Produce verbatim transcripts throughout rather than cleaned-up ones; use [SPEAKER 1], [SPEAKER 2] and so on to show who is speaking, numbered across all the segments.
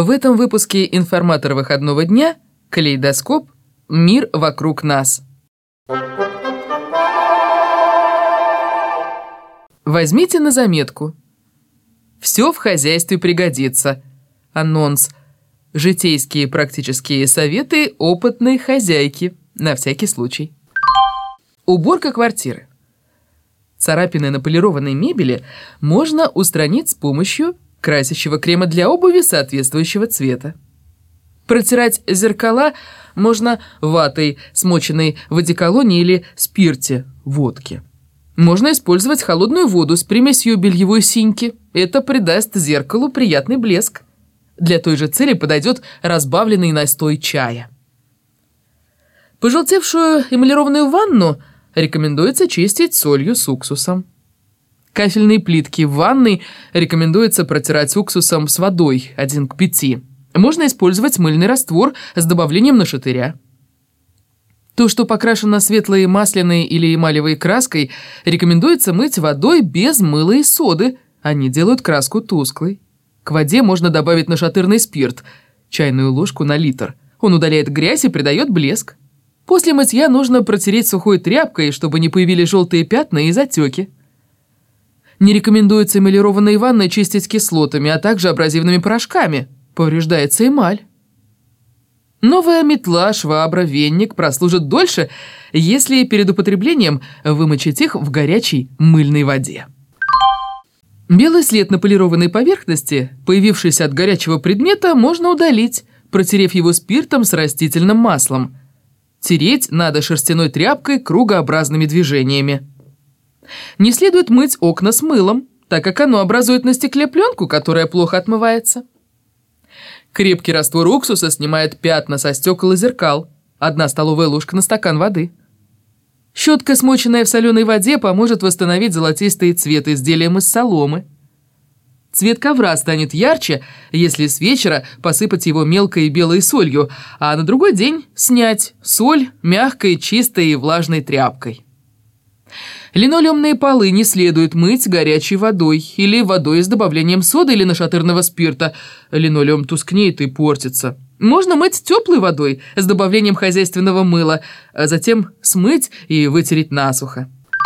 [SPEAKER 1] В этом выпуске «Информатор выходного дня» «Калейдоскоп. Мир вокруг нас». Возьмите на заметку. Все в хозяйстве пригодится. Анонс. Житейские практические советы опытной хозяйки. На всякий случай. Уборка квартиры. Царапины на полированной мебели можно устранить с помощью красящего крема для обуви соответствующего цвета. Протирать зеркала можно ватой, смоченной в одеколоне или спирте, водке. Можно использовать холодную воду с примесью бельевой синьки. Это придаст зеркалу приятный блеск. Для той же цели подойдет разбавленный настой чая. Пожелтевшую эмалированную ванну рекомендуется чистить солью с уксусом. Кафельные плитки в ванной рекомендуется протирать уксусом с водой один к пяти. Можно использовать мыльный раствор с добавлением нашатыря. То, что покрашено светлой масляной или эмалевой краской, рекомендуется мыть водой без мыла и соды. Они делают краску тусклой. К воде можно добавить нашатырный спирт, чайную ложку на литр. Он удаляет грязь и придает блеск. После мытья нужно протереть сухой тряпкой, чтобы не появились желтые пятна и затеки. Не рекомендуется эмалированные ванны чистить кислотами, а также абразивными порошками. Повреждается эмаль. Новая метла, швабра, веник прослужат дольше, если перед употреблением вымочить их в горячей мыльной воде. Белый след на полированной поверхности, появившийся от горячего предмета, можно удалить, протерев его спиртом с растительным маслом. Тереть надо шерстяной тряпкой кругообразными движениями. Не следует мыть окна с мылом, так как оно образует на стекле пленку, которая плохо отмывается. Крепкий раствор уксуса снимает пятна со стекол и зеркал. Одна столовая ложка на стакан воды. Щетка, смоченная в соленой воде, поможет восстановить золотистый цвет изделиям из соломы. Цвет ковра станет ярче, если с вечера посыпать его мелкой белой солью, а на другой день снять соль мягкой, чистой и влажной тряпкой. Линолеумные полы не следует мыть горячей водой или водой с добавлением соды или нашатырного спирта. Линолеум тускнеет и портится. Можно мыть теплой водой с добавлением хозяйственного мыла, а затем смыть и вытереть насухо.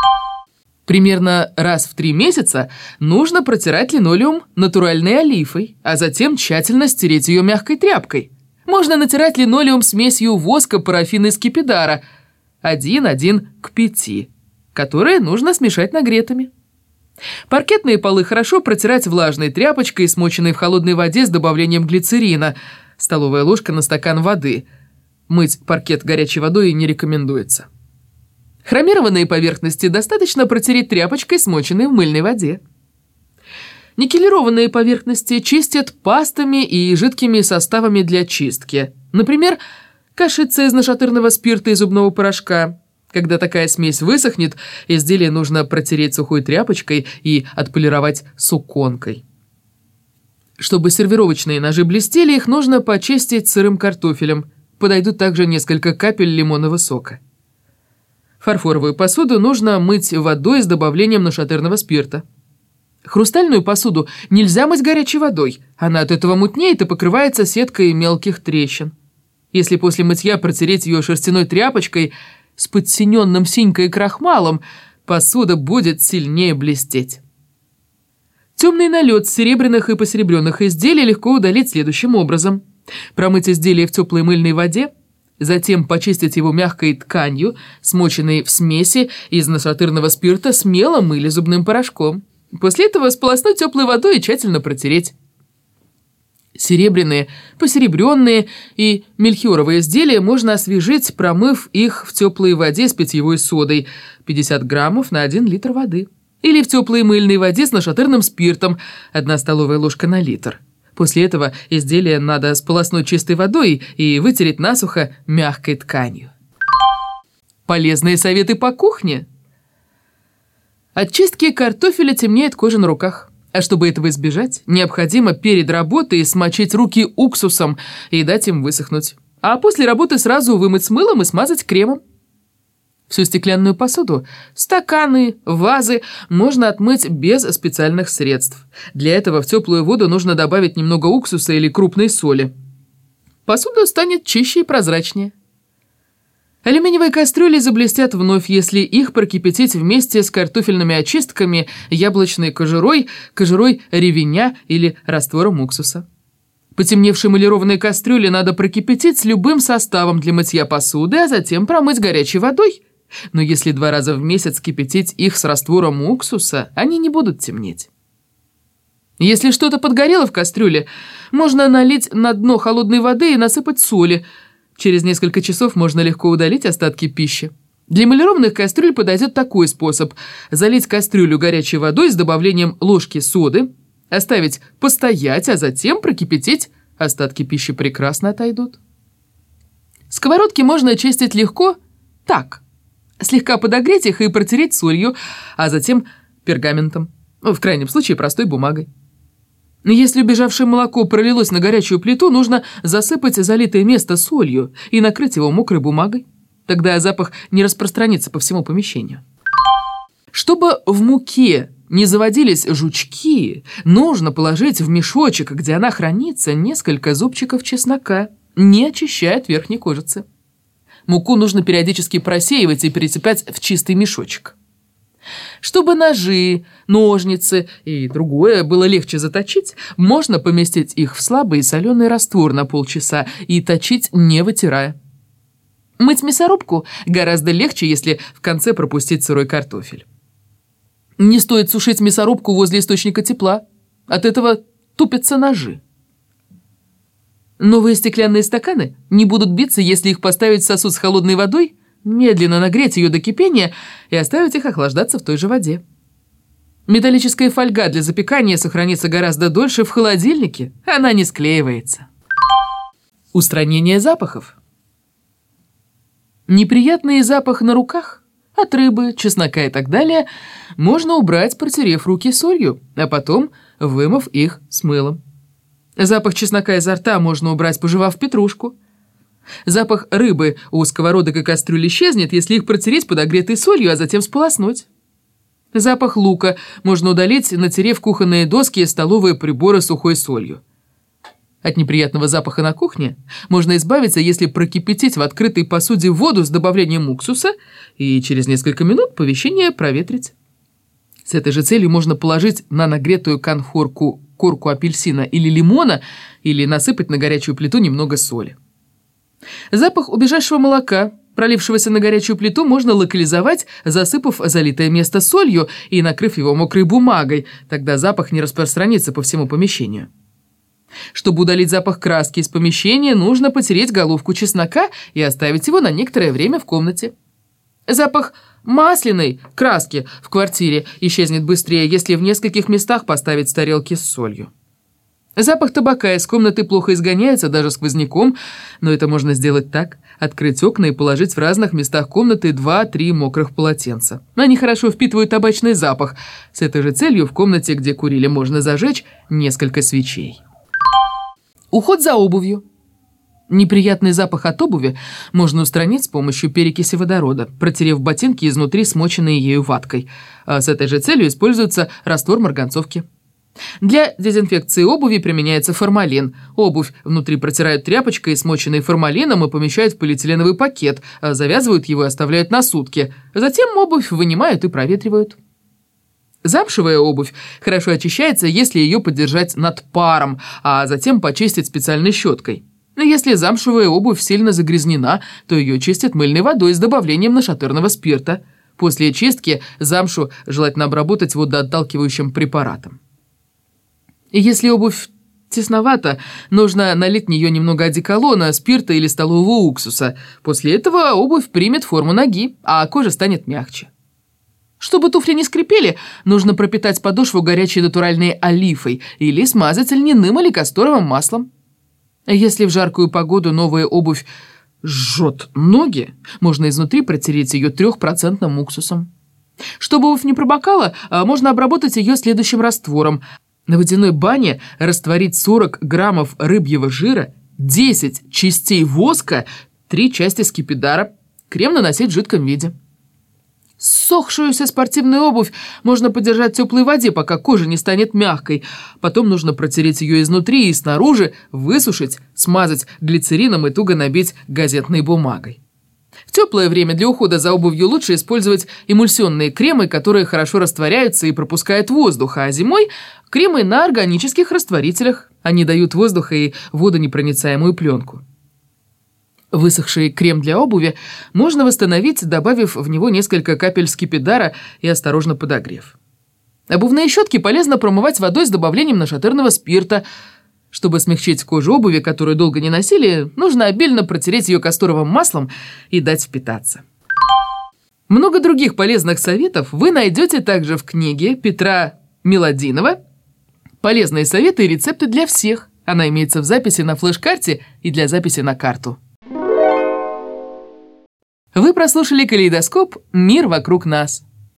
[SPEAKER 1] Примерно раз в три месяца нужно протирать линолеум натуральной олифой, а затем тщательно стереть ее мягкой тряпкой. Можно натирать линолеум смесью воска, парафина и скипидара один к пяти. которые нужно смешать нагретыми. Паркетные полы хорошо протирать влажной тряпочкой, смоченной в холодной воде с добавлением глицерина, столовая ложка на стакан воды. Мыть паркет горячей водой не рекомендуется. Хромированные поверхности достаточно протереть тряпочкой, смоченной в мыльной воде. Никелированные поверхности чистят пастами и жидкими составами для чистки. Например, кашица из нашатырного спирта и зубного порошка. Когда такая смесь высохнет, изделие нужно протереть сухой тряпочкой и отполировать суконкой. Чтобы сервировочные ножи блестели, их нужно почистить сырым картофелем. Подойдут также несколько капель лимонного сока. Фарфоровую посуду нужно мыть водой с добавлением нашатырного спирта. Хрустальную посуду нельзя мыть горячей водой. Она от этого мутнеет и покрывается сеткой мелких трещин. Если после мытья протереть ее шерстяной тряпочкой с подсиненным синькой и крахмалом, посуда будет сильнее блестеть. Темный налет с серебряных и посеребренных изделий легко удалить следующим образом. Промыть изделие в теплой мыльной воде, затем почистить его мягкой тканью, смоченной в смеси из нашатырного спирта с мелом или зубным порошком. После этого сполоснуть теплой водой и тщательно протереть. Серебряные, посеребренные и мельхиоровые изделия можно освежить, промыв их в теплой воде с питьевой содой пятьдесят граммов на один литр воды. Или в теплой мыльной воде с нашатырным спиртом одна столовая ложка на литр. После этого изделие надо сполоснуть чистой водой и вытереть насухо мягкой тканью. Полезные советы по кухне. От чистки картофеля темнеет кожа на руках. А чтобы этого избежать, необходимо перед работой смочить руки уксусом и дать им высохнуть. А после работы сразу вымыть с мылом и смазать кремом. Всю стеклянную посуду, стаканы, вазы можно отмыть без специальных средств. Для этого в теплую воду нужно добавить немного уксуса или крупной соли. Посуда станет чище и прозрачнее. Алюминиевые кастрюли заблестят вновь, если их прокипятить вместе с картофельными очистками, яблочной кожурой, кожурой ревеня или раствором уксуса. Потемневшие эмалированные кастрюли надо прокипятить с любым составом для мытья посуды, а затем промыть горячей водой. Но если два раза в месяц кипятить их с раствором уксуса, они не будут темнеть. Если что-то подгорело в кастрюле, можно налить на дно холодной воды и насыпать соли. Через несколько часов можно легко удалить остатки пищи. Для эмалированных кастрюль подойдет такой способ. Залить кастрюлю горячей водой с добавлением ложки соды, оставить постоять, а затем прокипятить. Остатки пищи прекрасно отойдут. Сковородки можно очистить легко так. Слегка подогреть их и протереть солью, а затем пергаментом. В крайнем случае простой бумагой. Если убежавшее молоко пролилось на горячую плиту, нужно засыпать залитое место солью и накрыть его мокрой бумагой. Тогда запах не распространится по всему помещению. Чтобы в муке не заводились жучки, нужно положить в мешочек, где она хранится, несколько зубчиков чеснока, не очищая от верхней кожицы. Муку нужно периодически просеивать и пересыпать в чистый мешочек. Чтобы ножи, ножницы и другое было легче заточить, можно поместить их в слабый и соленый раствор на полчаса и точить, не вытирая. Мыть мясорубку гораздо легче, если в конце пропустить сырой картофель. Не стоит сушить мясорубку возле источника тепла, от этого тупятся ножи. Новые стеклянные стаканы не будут биться, если их поставить в сосуд с холодной водой, медленно нагреть ее до кипения и оставить их охлаждаться в той же воде. Металлическая фольга для запекания сохранится гораздо дольше в холодильнике, она не склеивается. Устранение запахов. Неприятный запах на руках, от рыбы, чеснока и так далее, можно убрать, протерев руки солью, а потом вымыв их с мылом. Запах чеснока изо рта можно убрать, пожевав петрушку. Запах рыбы у сковородок и кастрюль исчезнет, если их протереть подогретой солью, а затем сполоснуть. Запах лука можно удалить, натерев кухонные доски и столовые приборы сухой солью. От неприятного запаха на кухне можно избавиться, если прокипятить в открытой посуде воду с добавлением уксуса и через несколько минут помещение проветрить. С этой же целью можно положить на нагретую конфорку корку апельсина или лимона или насыпать на горячую плиту немного соли. Запах убежавшего молока, пролившегося на горячую плиту, можно локализовать, засыпав залитое место солью и накрыв его мокрой бумагой, тогда запах не распространится по всему помещению. Чтобы удалить запах краски из помещения, нужно потереть головку чеснока и оставить его на некоторое время в комнате. Запах масляной краски в квартире исчезнет быстрее, если в нескольких местах поставить тарелки с солью. Запах табака из комнаты плохо изгоняется даже сквозняком, но это можно сделать так: открыть окна и положить в разных местах комнаты два-три мокрых полотенца. Они хорошо впитывают табачный запах. С этой же целью в комнате, где курили, можно зажечь несколько свечей. Уход за обувью. Неприятный запах от обуви можно устранить с помощью перекиси водорода, протерев ботинки изнутри смоченной ею ваткой. А с этой же целью используется раствор марганцовки. Для дезинфекции обуви применяется формалин. Обувь внутри протирают тряпочкой, смоченной формалином, и помещают в полиэтиленовый пакет, завязывают его и оставляют на сутки. Затем обувь вынимают и проветривают. Замшевая обувь хорошо очищается, если ее подержать над паром, а затем почистить специальной щеткой. Если замшевая обувь сильно загрязнена, то ее чистят мыльной водой с добавлением нашатырного спирта. После очистки замшу желательно обработать водоотталкивающим препаратом. Если обувь тесновата, нужно налить в нее немного одеколона, спирта или столового уксуса. После этого обувь примет форму ноги, а кожа станет мягче. Чтобы туфли не скрипели, нужно пропитать подошву горячей натуральной олифой или смазать льняным или касторовым маслом. Если в жаркую погоду новая обувь жжет ноги, можно изнутри протереть ее трехпроцентным уксусом. Чтобы обувь не промокала, можно обработать ее следующим раствором. На водяной бане растворить сорок граммов рыбьего жира, десять частей воска, три части скипидара. Крем наносить в жидком виде. Ссохшуюся спортивную обувь можно подержать в теплой воде, пока кожа не станет мягкой. Потом нужно протереть ее изнутри и снаружи, высушить, смазать глицерином и туго набить газетной бумагой. В теплое время для ухода за обувью лучше использовать эмульсионные кремы, которые хорошо растворяются и пропускают воздух, а зимой – кремы на органических растворителях. Они дают воздух и водонепроницаемую пленку. Высохший крем для обуви можно восстановить, добавив в него несколько капель скипидара и осторожно подогрев. Обувные щетки полезно промывать водой с добавлением нашатырного спирта. Чтобы смягчить кожу обуви, которую долго не носили, нужно обильно протереть ее касторовым маслом и дать впитаться. Много других полезных советов вы найдете также в книге Петра Миладинова «Полезные советы и рецепты для всех». Она имеется в записи на флеш-карте и для записи на карту. Вы прослушали «Калейдоскоп. Мир вокруг нас».